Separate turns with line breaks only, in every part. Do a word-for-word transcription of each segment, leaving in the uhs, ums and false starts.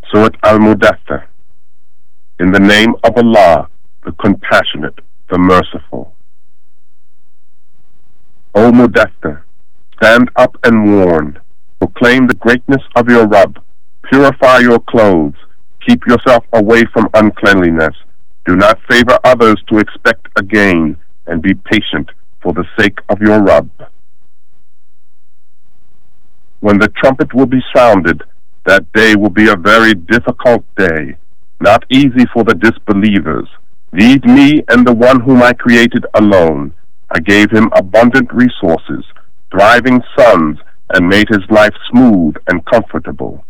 Surat Al-Mudaththir. In the name of Allah, the Compassionate, the Merciful. O Mudaththir, stand up and warn. Proclaim the greatness of your Rabb. Purify your clothes. Keep yourself away from uncleanliness. Do not favor others to expect a gain, and be patient for the sake of your Rabb. When the trumpet will be sounded, that day will be a very difficult day, not easy for the disbelievers. Leave me and the one whom I created alone. I gave him abundant resources, thriving sons, and made his life smooth and comfortable.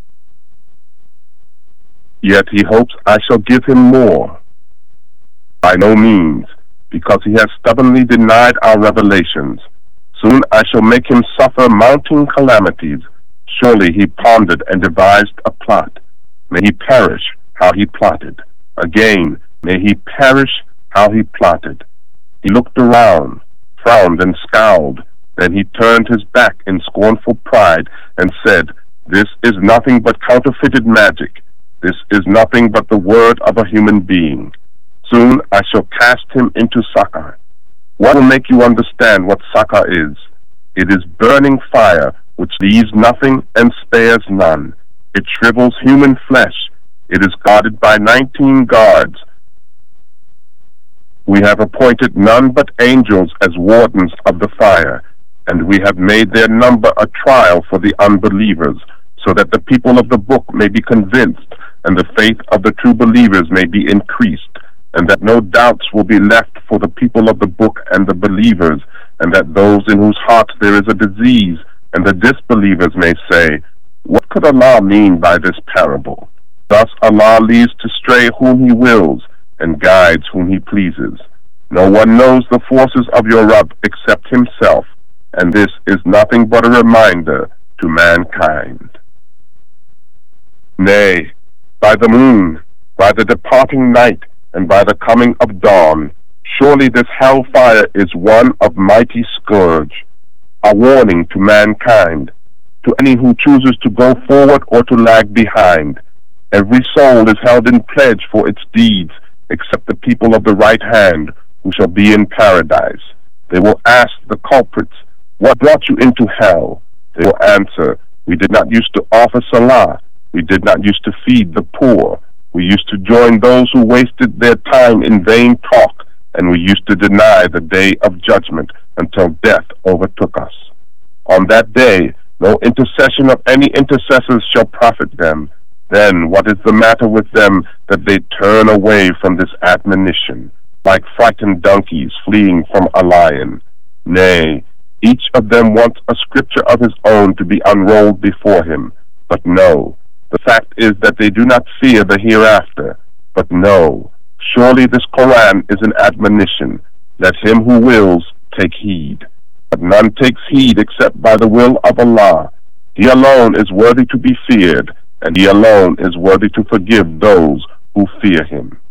Yet he hopes I shall give him more. By no means, because he has stubbornly denied our revelations. Soon I shall make him suffer mounting calamities. Surely he pondered and devised a plot. May he perish how he plotted. Again, may he perish how he plotted. He looked around, frowned and scowled. Then he turned his back in scornful pride and said, "This is nothing but counterfeited magic. This is nothing but the word of a human being. Soon I shall cast him into Saqar. What will make you understand what Saqar is? It is burning fire, which leaves nothing and spares none. It shrivels human flesh. It is guarded by nineteen guards. We have appointed none but angels as wardens of the fire, and we have made their number a trial for the unbelievers, so that the people of the book may be convinced, and the faith of the true believers may be increased, and that no doubts will be left for the people of the book and the believers, and that those in whose hearts there is a disease, and the disbelievers may say, what could Allah mean by this parable? Thus Allah leads to stray whom He wills, and guides whom He pleases. No one knows the forces of your Rabb except Himself, and this is nothing but a reminder to mankind. Nay, by the moon, by the departing night, and by the coming of dawn, surely this hellfire is one of mighty scourge, a warning to mankind, to any who chooses to go forward or to lag behind. Every soul is held in pledge for its deeds, except the people of the right hand, who shall be in paradise. They will ask the culprits, what brought you into hell? They will answer, we did not used to offer salah, we did not used to feed the poor, we used to join those who wasted their time in vain talk, and we used to deny the day of judgment until death overtook us. On that day, no intercession of any intercessors shall profit them. Then what is the matter with them that they turn away from this admonition, like frightened donkeys fleeing from a lion? Nay, each of them wants a scripture of his own to be unrolled before him. But no, the fact is that they do not fear the hereafter. But no, surely this Quran is an admonition. Let him who wills take heed. But none takes heed except by the will of Allah. He alone is worthy to be feared, and He alone is worthy to forgive those who fear Him.